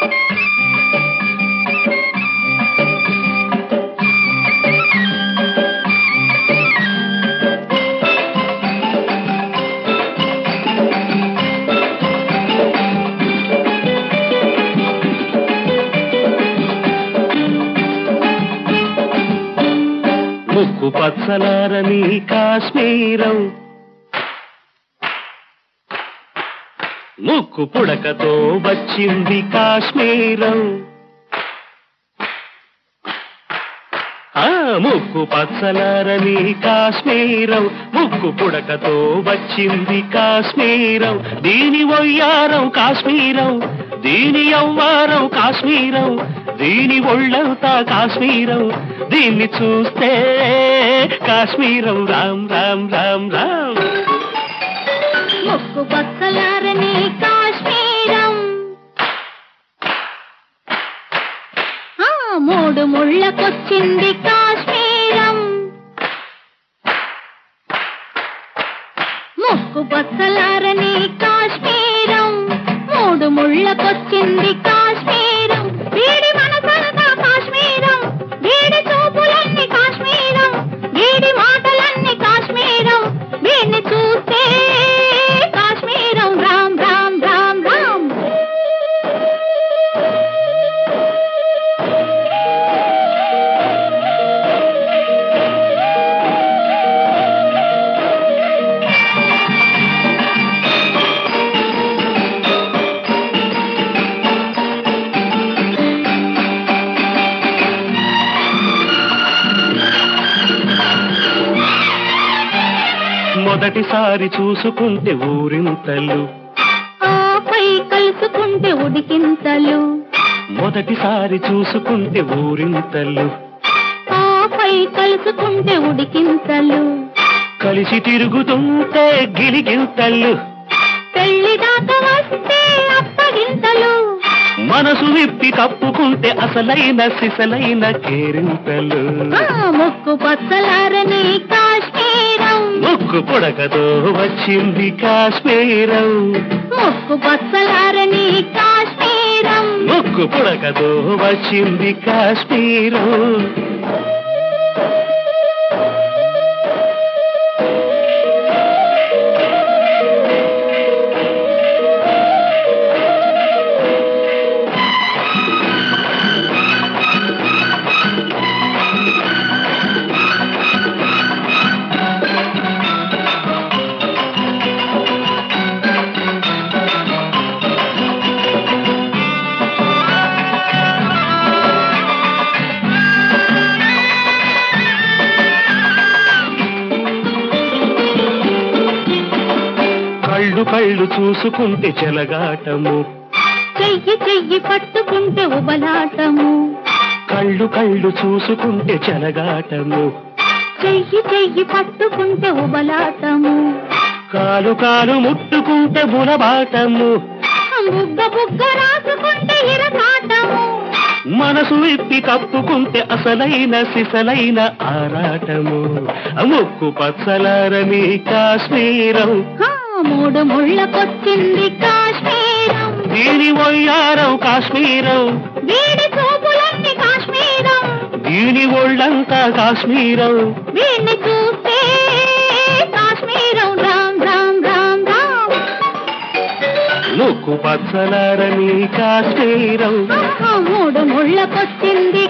ముక్కు పచ్చలారని కాశ్మీరం, ముక్కు పుడకతో వచ్చింది కాశ్మీరం. ముక్కు పచ్చలారని కాశ్మీరం, ముక్కు పుడకతో వచ్చింది కాశ్మీరం. దీని వయ్యారం కాశ్మీరం, దీని యవ్వారం కాశ్మీరం, దీని ఒళ్ళంతా కాశ్మీరం. దీన్ని చూస్తే కాశ్మీరం రామ్ రామ్ రామ్ రామ్. ముక్కు పచ్చలారని కాశ్మీరం, మూడు ముళ్ళకొచ్చింది కాశ్మీరం. ముక్కు పచ్చలారని కాశ్మీరం, మూడు ముళ్ళకొచ్చింది కాశ్మీరం. వీడి మనసంతా కాశ్మీరం, వీడి చూపులన్నీ కాశ్మీరం, వీడి మాటలన్నీ కాశ్మీరం. వీడిని చూస్తే కాశ్మీరం రామ్ రామ్ రామ్ రామ్. మొదటిసారి చూసుకుంటే ఊరింతలు, ఆపై కలుసుకుంటే ఉడికింతలు. మొదటిసారి చూసుకుంటే ఊరింతలు, ఆపై కలుసుకుంటే ఉడికింతలు. కలిసి తిరుగుతుంటే గిలిగింతలు, పెళ్లి దాకా వస్తే అప్పగింతలు. మనసు విప్పి కప్పుకుంటే అసలైన సిసలైన కేరింతలు. ముక్కు పచ్చలారని కాశ్మీరం, ముక్కు పుడకతో వచ్చింది కాశ్మీరం. ముక్కు పచ్చలారని కాశ్మీరం, ముక్కు పుడకతో వచ్చింది కాశ్మీరం. కళ్ళు కళ్ళు చూసుకుంటే చెలగాటము, చెయ్యి చెయ్యి పట్టుకుంటే ఉబలాటము. కళ్ళు కళ్ళు చూసుకుంటే చెలగాటము, చెయ్యి చెయ్యి పట్టుకుంటే ఉబలాటము. కాలు కాలు ముట్టుకుంటే బులబాటము, బుగ్గ బుగ్గ రాసుకుంటే ఇరకాటము. మనసు విప్పి కప్పుకుంటే అసలైన సిసలైన ఆరాటము. ముక్కు పచ్చలారని కాశ్మీరం, మూడు ముళ్ళకొచ్చింది కాశ్మీరం. దీని వయ్యారం కాశ్మీరం, వీడి చూపులన్నీ కాశ్మీరం, దీని ఒళ్ళంతా కాశ్మీరం. వీడిని చూస్తే కాశ్మీరం రామ్ రామ్ రామ్ రామ్. ముక్కు పచ్చలారని కాశ్మీరం, మూడు ముళ్ళకొచ్చింది